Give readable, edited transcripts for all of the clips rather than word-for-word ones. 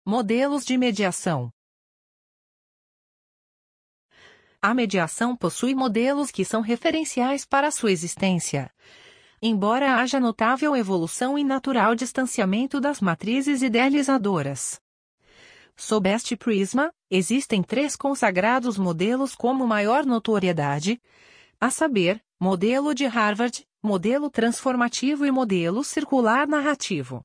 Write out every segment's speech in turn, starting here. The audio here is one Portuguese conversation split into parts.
Modelos de mediação. A mediação possui modelos que são referenciais para sua existência. Embora haja notável evolução e natural distanciamento das matrizes idealizadoras. Sob este prisma, existem 3 consagrados modelos como maior notoriedade, a saber, modelo de Harvard, modelo transformativo e modelo circular narrativo.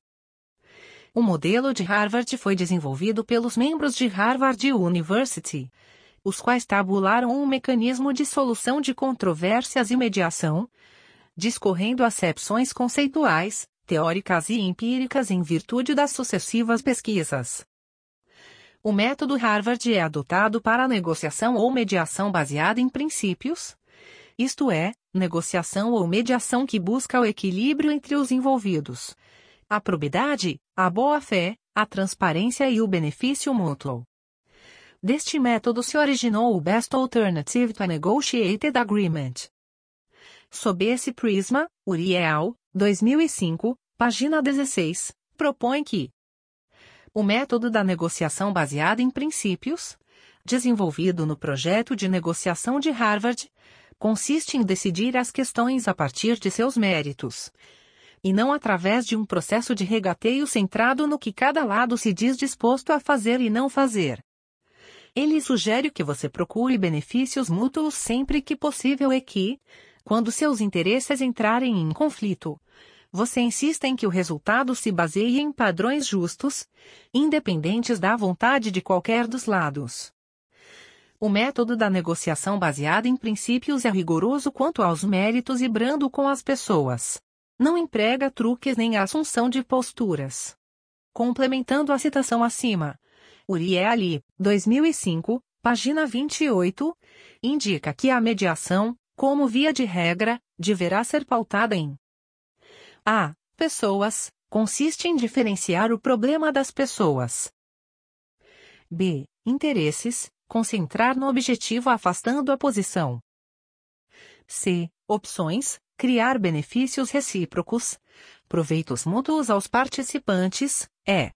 O modelo de Harvard foi desenvolvido pelos membros de Harvard University, os quais tabularam um mecanismo de solução de controvérsias e mediação, discorrendo acepções conceituais, teóricas e empíricas em virtude das sucessivas pesquisas. O método Harvard é adotado para a negociação ou mediação baseada em princípios, isto é, negociação ou mediação que busca o equilíbrio entre os envolvidos, a probidade, a boa-fé, a transparência e o benefício mútuo. Deste método se originou o Best Alternative to a Negotiated Agreement. Sob esse prisma, Uriel, 2005, página 16, propõe que o método da negociação baseada em princípios, desenvolvido no projeto de negociação de Harvard, consiste em decidir as questões a partir de seus méritos, e não através de um processo de regateio centrado no que cada lado se diz disposto a fazer e não fazer. Ele sugere que você procure benefícios mútuos sempre que possível e que, quando seus interesses entrarem em conflito, você insista em que o resultado se baseie em padrões justos, independentes da vontade de qualquer dos lados. O método da negociação baseada em princípios é rigoroso quanto aos méritos e brando com as pessoas. Não emprega truques nem a assunção de posturas. Complementando a citação acima, Uriel, 2005, página 28, indica que a mediação, como via de regra, deverá ser pautada em a. Pessoas, consiste em diferenciar o problema das pessoas. B. Interesses, concentrar no objetivo afastando a posição. C. Opções, criar benefícios recíprocos, proveitos mútuos aos participantes, E.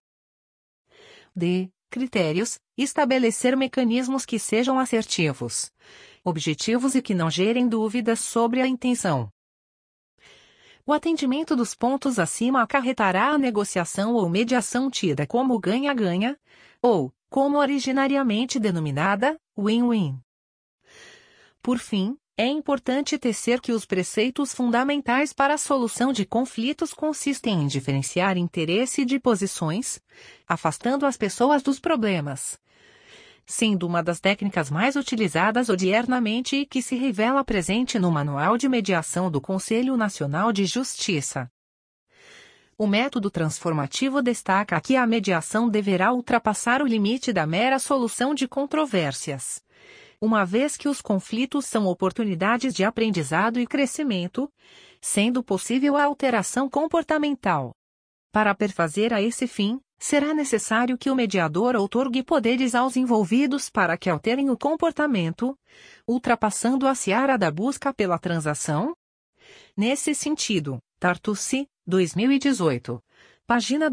D. Critérios, estabelecer mecanismos que sejam assertivos, objetivos e que não gerem dúvidas sobre a intenção. O atendimento dos pontos acima acarretará a negociação ou mediação tida como ganha-ganha, ou, como originariamente denominada, win-win. Por fim, é importante tecer que os preceitos fundamentais para a solução de conflitos consistem em diferenciar interesse de posições, afastando as pessoas dos problemas, sendo uma das técnicas mais utilizadas odiernamente e que se revela presente no Manual de Mediação do Conselho Nacional de Justiça. O método transformativo destaca que a mediação deverá ultrapassar o limite da mera solução de controvérsias, uma vez que os conflitos são oportunidades de aprendizado e crescimento, sendo possível a alteração comportamental. Para perfazer a esse fim, será necessário que o mediador outorgue poderes aos envolvidos para que alterem o comportamento, ultrapassando a seara da busca pela transação? Nesse sentido, Tartucci, 2018, página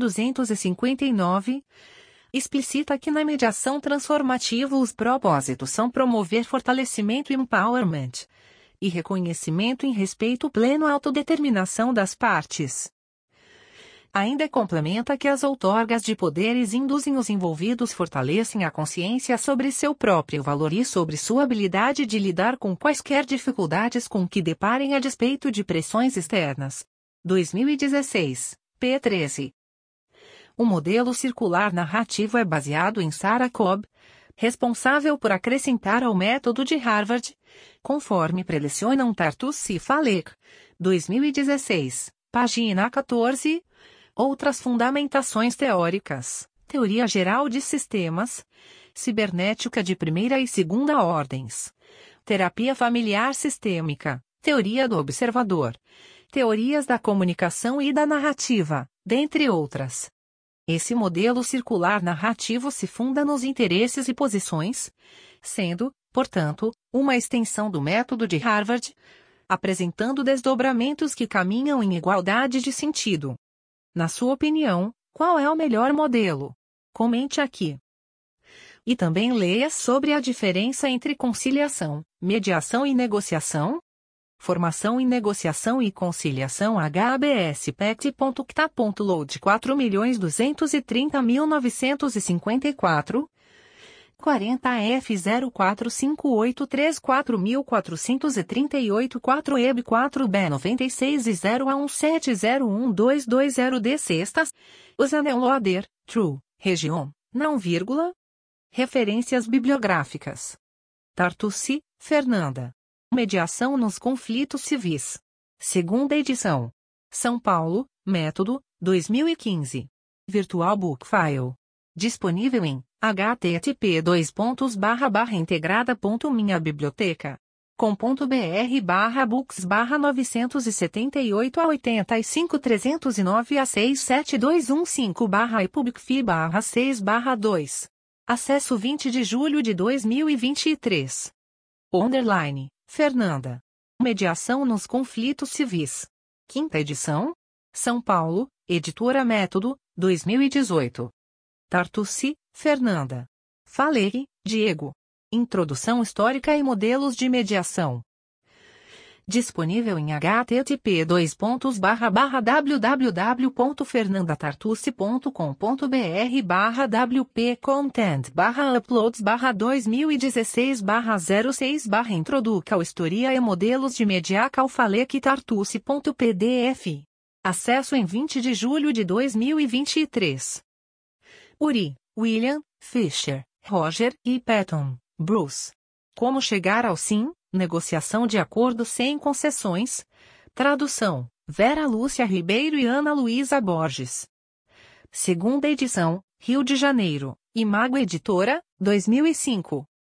259, explicita que na mediação transformativa os propósitos são promover fortalecimento e empowerment, e reconhecimento em respeito pleno à autodeterminação das partes. Ainda complementa que as outorgas de poderes induzem os envolvidos fortalecem a consciência sobre seu próprio valor e sobre sua habilidade de lidar com quaisquer dificuldades com que deparem a despeito de pressões externas. 2016, p. 13. O modelo circular narrativo é baseado em Sarah Cobb, responsável por acrescentar ao método de Harvard, conforme prelecionam Tartucci e Falek, 2016, página 14, outras fundamentações teóricas, teoria geral de sistemas, cibernética de primeira e segunda ordens, terapia familiar sistêmica, teoria do observador, teorias da comunicação e da narrativa, dentre outras. Esse modelo circular narrativo se funda nos interesses e posições, sendo, portanto, uma extensão do método de Harvard, apresentando desdobramentos que caminham em igualdade de sentido. Na sua opinião, qual é o melhor modelo? Comente aqui. E também leia sobre a diferença entre conciliação, mediação e negociação. Formação em Negociação e Conciliação HABS-PECT.CTA.LOAD 4.230.954 40F045834438 4EB 4B96 e 0A1701220D sextas. Usanelloader, True, Região, não vírgula. Referências bibliográficas. Tartucci, Fernanda. Mediação nos conflitos civis. Segunda edição. São Paulo, Método, 2015. Virtual Book File. Disponível em http://integrada.minhabiblioteca.br/books/978-85315/ePubicFi/6/2. Acesso 20 de julho de 2023. Underline, Fernanda. Mediação nos conflitos civis. Quinta edição. São Paulo, Editora Método, 2018. Tartucci, Fernanda. Faleri, Diego. Introdução Histórica e Modelos de Mediação. Disponível em http://www.fernandatartucci.com.br/wp-content/uploads/2016/06/Introduca ao Historia e Modelos de Mediaca Tartucci.pdf. Acesso em 20 de julho de 2023. Uri, William, Fisher, Roger e Patton, Bruce. Como chegar ao sim? Negociação de acordo sem concessões. Tradução: Vera Lúcia Ribeiro e Ana Luísa Borges. Segunda edição, Rio de Janeiro, Imago Editora, 2005.